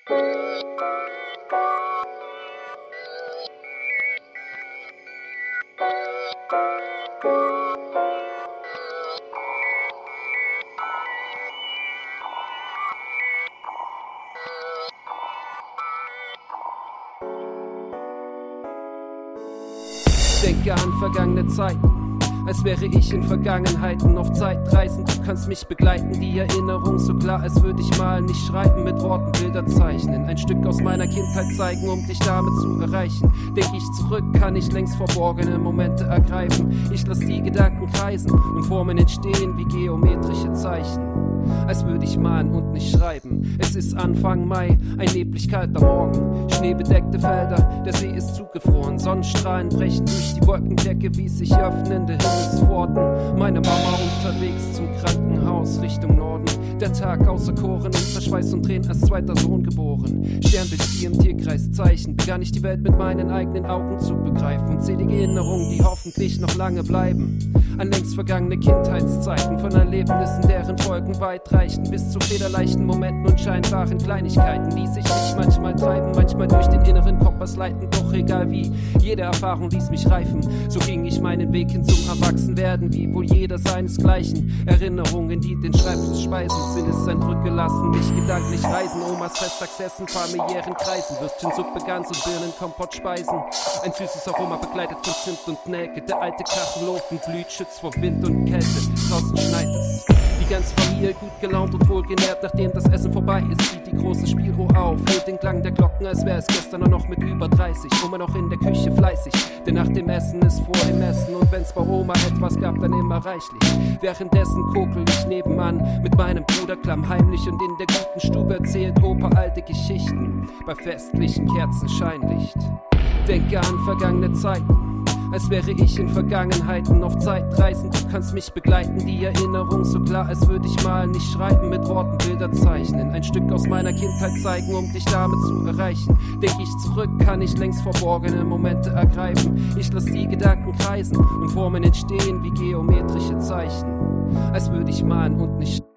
Denke an vergangene Zeiten, als wäre ich in Vergangenheiten auf Zeitreisen. Du kannst mich begleiten, die Erinnerung so klar, als würde ich malen, nicht schreiben, mit Worten Bilder zeichnen. Ein Stück aus meiner Kindheit zeigen, um dich damit zu erreichen. Denk ich zurück, kann ich längst verborgene Momente ergreifen. Ich lass die Gedanken kreisen und Formen entstehen wie geometrische Zeichen. Als würde ich malen und nicht schreiben. Es ist Anfang Mai, ein neblig kalter Morgen. Schneebedeckte Felder, der See ist zugefroren. Sonnenstrahlen brechen durch die Wolkendecke wie sich öffnende Himmelspforten. Meine Mama unterwegs zum Krankenhaus Richtung Norden. Der Tag auserkoren, unter Schweiß und Tränen als zweiter Sohn geboren. Sternbild wie im Tierkreiszeichen, begann ich die Welt mit meinen eigenen Augen zu begreifen. Unzählige Erinnerungen, die hoffentlich noch lange bleiben. An längst vergangene Kindheitszeiten, von Erlebnissen, deren Folgen weit reichten, bis zu federleichten Momenten und scheinbaren Kleinigkeiten, die sich mich manchmal treiben, manchmal durch den inneren Kompass leiten. Doch egal wie, jede Erfahrung ließ mich reifen. So ging ich meinen Weg hin zum Erwachsenwerden, wie wohl jeder seinesgleichen. Erinnerungen, die den Schreibfluss speisen, Sinneseindrücke lassen mich gedanklich reisen. Omas Festtagsessen, familiären Kreisen, Würstchensuppe, Gans und Birnenkompott speisen. Ein süßes Aroma begleitet von Zimt und Nelke. Der alte Kachelofen glüht, schützt vor Wind und Kälte. Draußen schneit es. Die ganze Familie gut gelaunt und wohlgenährt, nachdem das Essen vorbei ist, zieht die große Spieluhr auf. Hört den Klang der Glocken, als wäre es gestern noch mit über 30. Oma noch in der Küche fleißig, denn nach dem Essen ist vor dem Essen. Und wenn's bei Oma etwas gab, dann immer reichlich. Währenddessen kokel ich nebenan mit meinem Bruder klammheimlich. Und in der guten Stube erzählt Opa alte Geschichten bei festlichen Kerzenscheinlicht. Denke an vergangene Zeiten, als wäre ich in Vergangenheiten auf Zeitreisen. Du kannst mich begleiten, die Erinnerung so klar, als würde ich malen, nicht schreiben, mit Worten Bilder zeichnen. Ein Stück aus meiner Kindheit zeigen, um dich damit zu erreichen. Denk ich zurück, kann ich längst verborgene Momente ergreifen. Ich lass die Gedanken kreisen und Formen entstehen wie geometrische Zeichen. Als würde ich malen und nicht